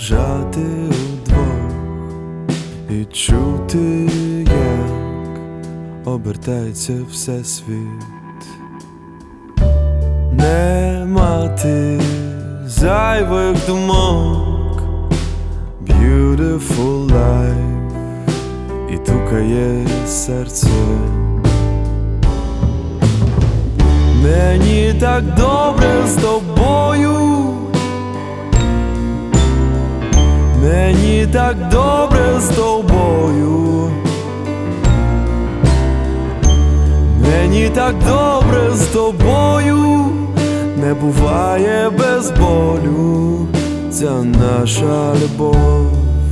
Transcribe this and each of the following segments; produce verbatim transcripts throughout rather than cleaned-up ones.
лежати удвох і чути, як обертається всесвіт. Не мати зайвих думок, beautiful life, і тукає серце. Мені так добре з тобою, мені так добре з тобою, мені так добре з тобою, не буває без болю ця наша любов.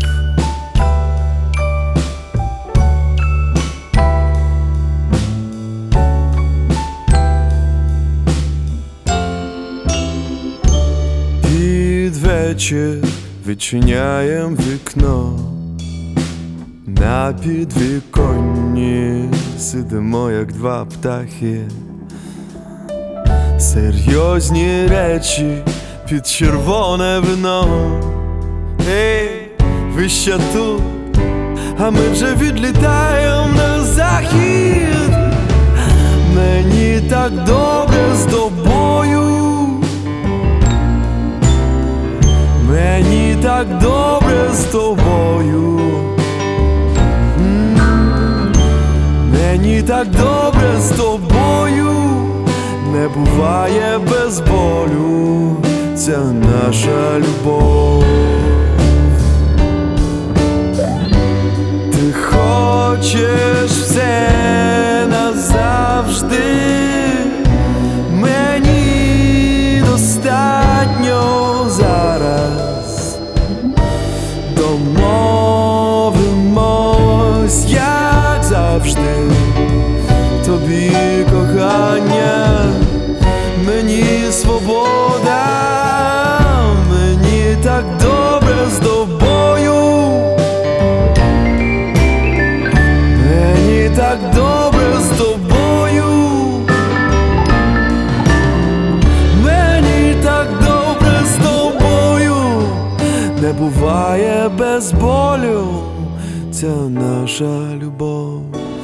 Під вечір відчиняєм вікно, на підвіконні сидимо, як два птахи. Серйозні речі під червоне вино. Ей, ви ще тут, а ми вже відлітаємо на захід. Мені так добре з тобою, мені так добре з тобою, М-м-м. Мені так добре з тобою, не буває без болю ця наша любов. Ти хочеш все назавжди, мені достатньо зараз. Домовимось, як завжди, тобі кохання, мені свобода. Мені так добре з тобою, мені так добре з тобою, мені так добре з тобою, не буває без болю ця наша любов.